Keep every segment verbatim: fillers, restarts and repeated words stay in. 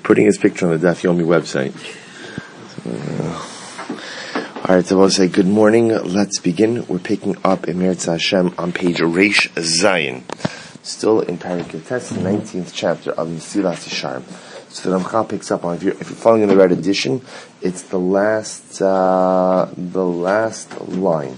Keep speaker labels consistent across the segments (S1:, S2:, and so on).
S1: putting his picture on the Daf Yomi website. Uh, all right, so we'll say good morning. Let's begin. We're picking up in Meretz Hashem on page Reish Zayin, still in Parak Tes, the nineteenth chapter of Mesilas Yesharim. So the Ramchal picks up on, if you're, if you're following in the right edition, it's the last, uh, the last line.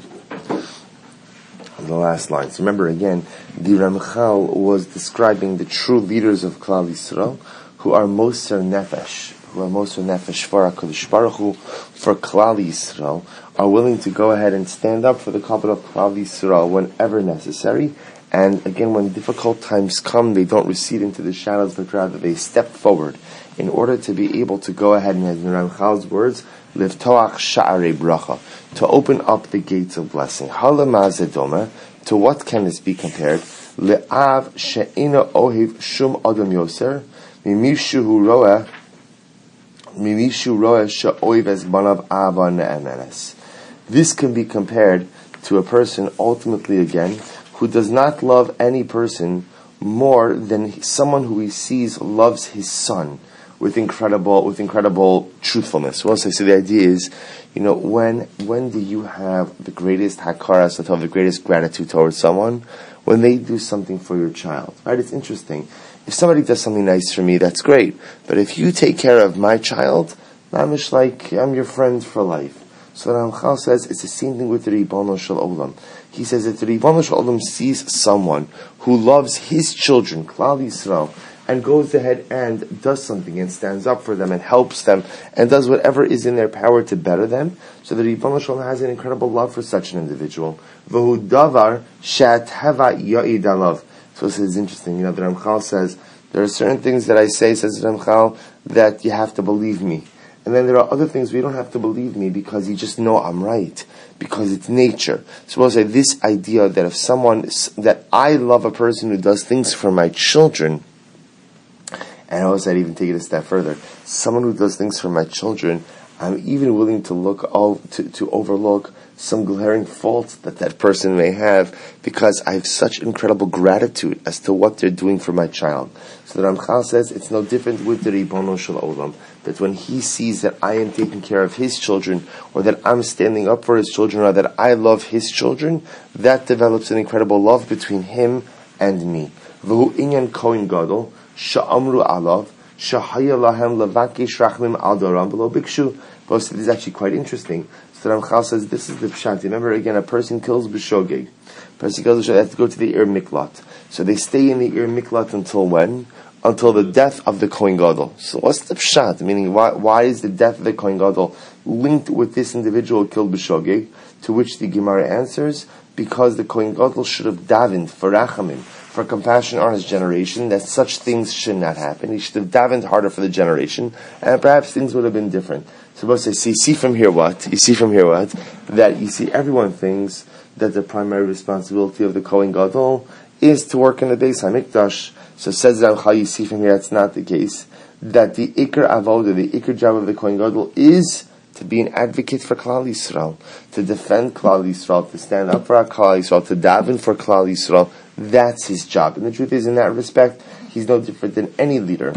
S1: The last line. So remember again, the Ramchal was describing the true leaders of Klal Yisrael, who are Moser Nefesh, who are Moser Nefesh for HaKadosh Baruch Hu, for Klal Yisrael, are willing to go ahead and stand up for the Kabbalah of Klal Yisrael whenever necessary. And again, when difficult times come, they don't recede into the shadows, but rather they step forward in order to be able to go ahead and, as in Ramchal's words, Livtoach Sha'arei Bracha, to open up the gates of blessing. Halamazedoma, to what can this be compared? Le'av she'ina ohiv shum adam yoser, mimishu roeh, mimishu roeh she'oiv es banav ava ne'emenes. This can be compared to a person, ultimately again, who does not love any person more than someone who he sees loves his son with incredible, with incredible truthfulness. Well, so, so the idea is, you know, when when do you have the greatest hakara satov, the greatest gratitude towards someone? When they do something for your child, right? It's interesting. If somebody does something nice for me, that's great. But if you take care of my child, I'm just like I'm your friend for life. So the Ramchal says it's the same thing with the Ribono Shel Olam. He says that the Ribono Shel Olam sees someone who loves his children, Klal Yisrael, and goes ahead and does something and stands up for them and helps them and does whatever is in their power to better them. So the Ribono Shel Olam has an incredible love for such an individual. V'hu davar she'ateva ya'id alav. So this is interesting. You know, the Ramchal says there are certain things that I say, says the Ramchal, that you have to believe me. And then there are other things where you don't have to believe me because you just know I'm right, because it's nature. So we'll say this idea that if someone, that I love a person who does things for my children, and I also I'd even take it a step further, someone who does things for my children, I'm even willing to look to, to overlook some glaring faults that that person may have, because I have such incredible gratitude as to what they're doing for my child. So the Ramchal says it's no different with the Ribono Shel Olam, that when he sees that I am taking care of his children, or that I'm standing up for his children, or that I love his children, that develops an incredible love between him and me. V'hu inyan kohen gadol sha'amru alav shahaya lahem levakish rachmim al doram v'lo bikshu. But this is actually quite interesting. So Ramchal says this is the pshat. Remember again, a person kills b'shogeg. A person kills b'shogeg, they have to go to the Ir Miklat. So they stay in the Ir Miklat until when? Until the death of the Kohen Gadol. So what's the pshat? Meaning, why, why is the death of the Kohen Gadol linked with this individual killed b'shogeg? To which the Gemara answers, because the Kohen Gadol should have davened for rachamim, for compassion on his generation, that such things should not happen. He should have davened harder for the generation, and perhaps things would have been different. So both say, see, see from here what? You see from here what? That you see everyone thinks that the primary responsibility of the Kohen Gadol is to work in the Beis HaMikdash. So says Ramchal, you see from here that's not the case. That the Iker Avodah, the Iker job of the Kohen Gadol is to be an advocate for Klal Yisrael, to defend Klal Yisrael, to stand up for Klal Yisrael, to daven for Klal Yisrael. That's his job. And the truth is, in that respect, he's no different than any leader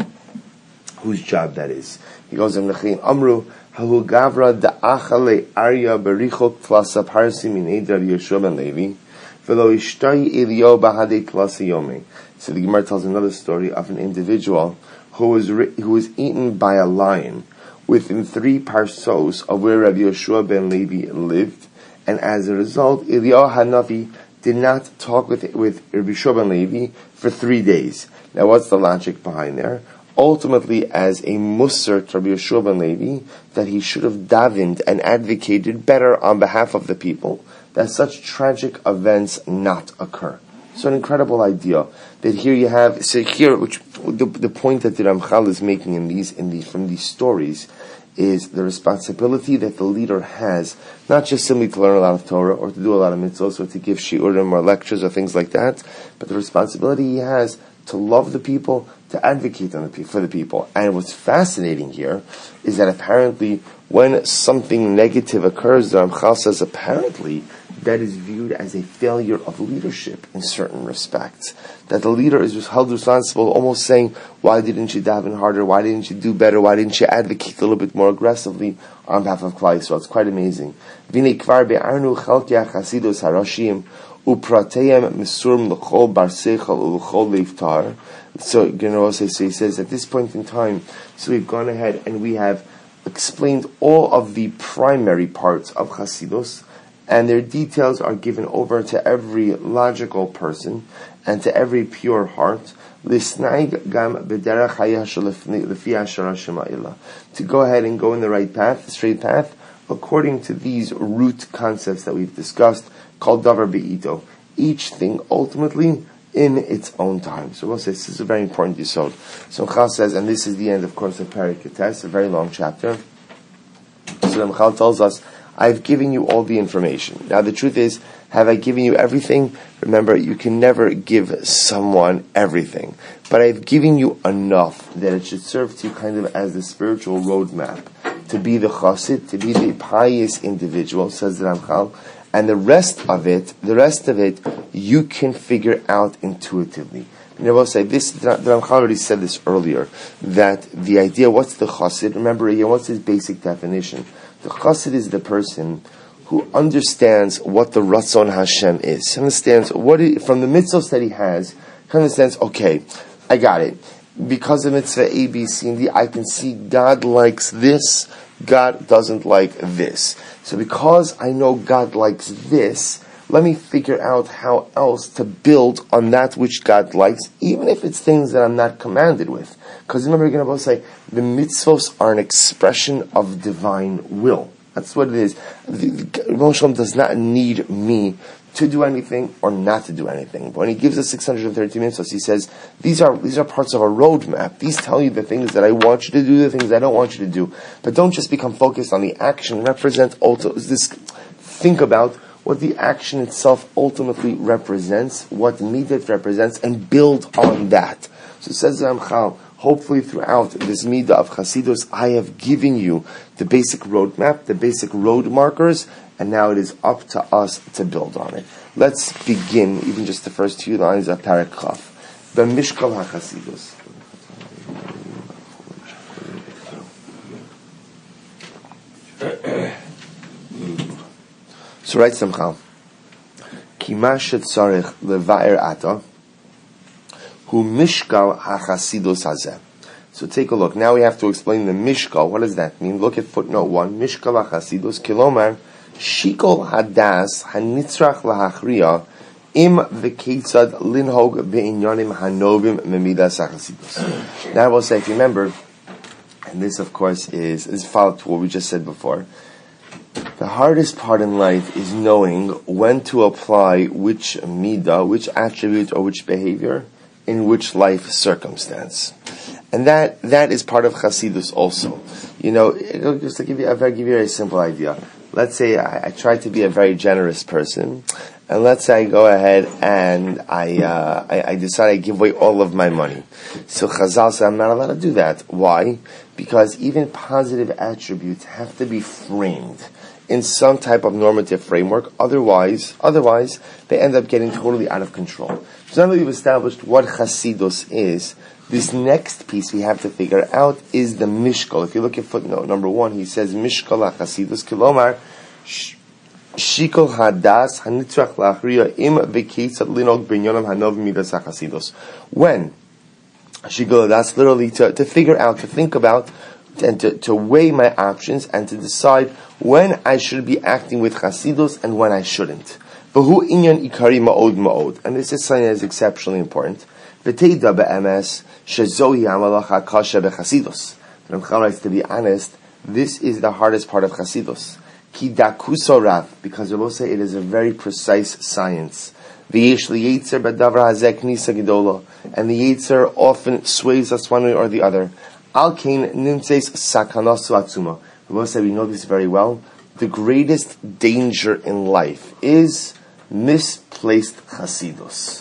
S1: whose job that is. He goes, Amru, Hahu Gavra da'achale Arya berichot klasa parsi min edar Yeshua ben Levi, velo ishtai Elio bahade klasa yome. So the Gemara tells another story of an individual who was who was eaten by a lion within three parsos of where Rabbi Yeshua ben Levi lived, and as a result, Elio Hanavi did not talk with with Rabbi Yeshua ben Levi for three days. Now, what's the logic behind there? Ultimately, as a musar to Rabbi Yeshua ben Levi, that he should have davened and advocated better on behalf of the people, that such tragic events not occur. So an incredible idea that here you have, so here, which the, the point that the Ramchal is making in these, in these, from these stories, is the responsibility that the leader has, not just simply to learn a lot of Torah or to do a lot of mitzvahs or to give shiurim or lectures or things like that, but the responsibility he has to love the people, to advocate on the, for the people. And what's fascinating here is that apparently when something negative occurs, the Ramchal says apparently that is viewed as a failure of leadership in certain respects. That the leader is held responsible, almost saying, why didn't you daven harder? Why didn't you do better? Why didn't you advocate a little bit more aggressively on behalf of Klal Yisrael? It's quite amazing. V'nei kvar be'arnu chalkei chasidus harashim uprateim misurim l'chol bar seichel u'l'chol leiftar. So, you know, so he says, at this point in time, so we've gone ahead and we have explained all of the primary parts of Chasidus, and their details are given over to every logical person and to every pure heart. To go ahead and go in the right path, the straight path, according to these root concepts that we've discussed, called Davar Be'ito. Each thing ultimately in its own time. So we'll say this is a very important yisod. So Chal says, and this is the end, of course, of Perek Ketes, a very long chapter. So Chal tells us, I've given you all the information. Now the truth is, have I given you everything? Remember, you can never give someone everything. But I've given you enough that it should serve to you kind of as the spiritual roadmap to be the chassid, to be the pious individual, says the Ramchal. And the rest of it, the rest of it, you can figure out intuitively. And I will say this, the Ramchal already said this earlier, that the idea, what's the chassid? Remember again, what's his basic definition? The chassid is the person who understands what the Ratzon Hashem is. He understands what it, from the mitzvahs that he has, he understands, okay, I got it. Because of mitzvah A, B, C, and D, I can see God likes this, God doesn't like this. So because I know God likes this, let me figure out how else to build on that which God likes, even if it's things that I'm not commanded with. Because remember, you're going to both say, the mitzvos are an expression of divine will. That's what it is. Rebbeinu Shalom does not need me to do anything or not to do anything. But when he gives us six hundred thirty mitzvahs, he says, these are these are parts of a roadmap. These tell you the things that I want you to do, the things I don't want you to do. But don't just become focused on the action. Represent also this. Think about what the action itself ultimately represents, what midah represents, and build on that. So it says Ramchal, hopefully throughout this midah of Chasidus, I have given you the basic roadmap, the basic road markers, and now it is up to us to build on it. Let's begin, even just the first two lines of Perek Chaf. B'mishkal HaChasidus. So writes Ramchal, Ki ma shetzarich leva'er ata hu mishkal HaChasidus hazeh. So take a look. Now we have to explain the mishkal. What does that mean? Look at footnote one. Mishkal HaChasidus kilomar Shikol hadas hanitzrach lahachriya im v'keitzad linhog be'inyanim hanovim memidas hachasidus. Now I will say, if you remember, and this of course is is followed to what we just said before, the hardest part in life is knowing when to apply which midah, which attribute or which behavior in which life circumstance. And that that is part of Chasidus also. You know, just to give you, I'll give you a very simple idea. Let's say I, I try to be a very generous person, and let's say I go ahead and I, uh, I I decide I give away all of my money. So Chazal said I'm not allowed to do that. Why? Because even positive attributes have to be framed in some type of normative framework. Otherwise, otherwise they end up getting totally out of control. So now that we've established what Chasidus is, this next piece we have to figure out is the mishkal. If you look at footnote number one, he says mishkal HaChasidus kilomar shikol hadas hanitzrach la'achriya im v'keitzad linog b'inyanim hanov midas HaChasidus. When shikol hadas, literally to, to figure out, to think about, and to, to weigh my options and to decide when I should be acting with Chasidus and when I shouldn't. V'hu inyan ikari ma'od ma'od. And this is something that is exceptionally important. V'teida be'emes shezohi ha'malacha kasha be'chasidus. Ramchal writes, to be honest, this is the hardest part of Chasidus. Ki dakuso rav, because Rabbi say it is a very precise science. V'yesh liyetzer b'davra hazeh knisa gedola, and the yetzer often sways us one way or the other. Al kain nimtzeis sakanasu atzuma. Rabbi say we know this very well. The greatest danger in life is misplaced Chasidus.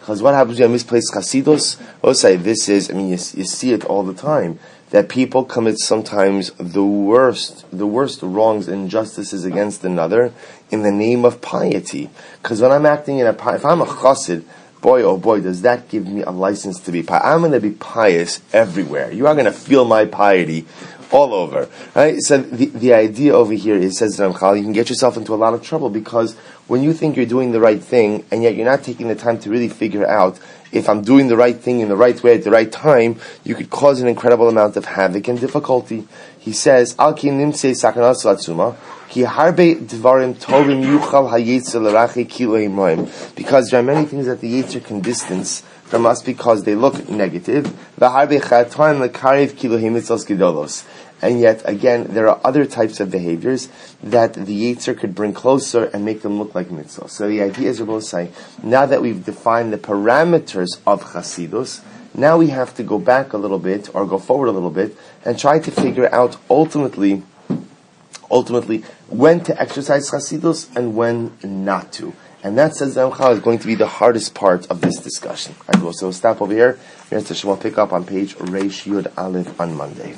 S1: Because what happens when you misplace chasidus? I'll say this is, I mean, you, you see it all the time, that people commit sometimes the worst, the worst wrongs, injustices against another in the name of piety. Because when I'm acting in a, if I'm a chassid, boy, oh boy, does that give me a license to be pious. I'm going to be pious everywhere. You are going to feel my piety all over, right? So the, the idea over here is, says Ramchal, you can get yourself into a lot of trouble, because when you think you're doing the right thing, and yet you're not taking the time to really figure out if I'm doing the right thing in the right way at the right time, you could cause an incredible amount of havoc and difficulty. He says, Al ki nimtze sakanas latzuma, ki harbe dvarim tovim yuchal hayetzer l'rache kilo imroim. Because there are many things that the Yetzer can distance from us because they look negative. V'harbe chatan l'karev kilo himitzos gedolos. And yet, again, there are other types of behaviors that the Yetzer could bring closer and make them look like mitzvah. So the idea is, we're both saying, now that we've defined the parameters of Chasidus, now we have to go back a little bit, or go forward a little bit, and try to figure out ultimately, ultimately, when to exercise Chasidus and when not to. And that, says Ramchal, is going to be the hardest part of this discussion. All right, so we'll stop over here. We'll pick up on page Reish Yud Aleph on Monday.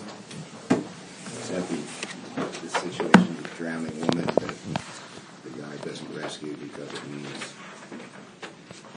S2: The situation with drowning woman that the guy doesn't rescue because it means